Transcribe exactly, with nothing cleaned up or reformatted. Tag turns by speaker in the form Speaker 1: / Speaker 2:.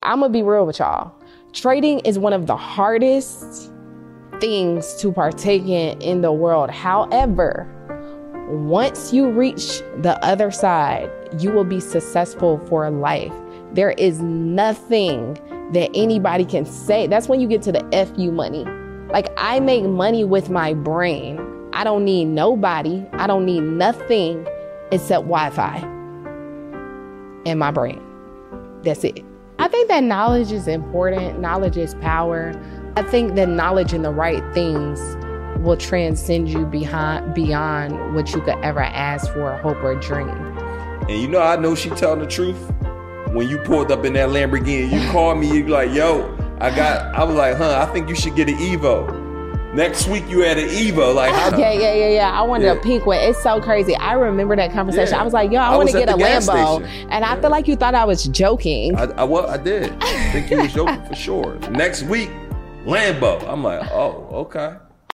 Speaker 1: I'm gonna be real with y'all. Trading is one of the hardest things to partake in in the world. However, once you reach the other side, you will be successful for life. There is nothing that anybody can say. That's when you get to the F you money. Like, I make money with my brain. I don't need nobody. I don't need nothing except Wi-Fi and my brain. That's it. I think that knowledge is important. Knowledge is power. I think that knowledge and the right things will transcend you behind, beyond what you could ever ask for, hope, or dream.
Speaker 2: And you know, I know she telling the truth. When you pulled up in that Lamborghini, you called me, you like, yo, I got, I was like, huh, I think you should get an Evo. Next week you had an Evo. Like, how?
Speaker 1: Yeah, yeah, yeah, yeah. I wanted yeah. a pink one. It's so crazy. I remember that conversation. Yeah. I was like, yo, I, I want to get a Lambo. Station. And I yeah. feel like you thought I was joking.
Speaker 2: I, I, well, I did. I think you was joking for sure. Next week, Lambo. I'm like, oh, okay.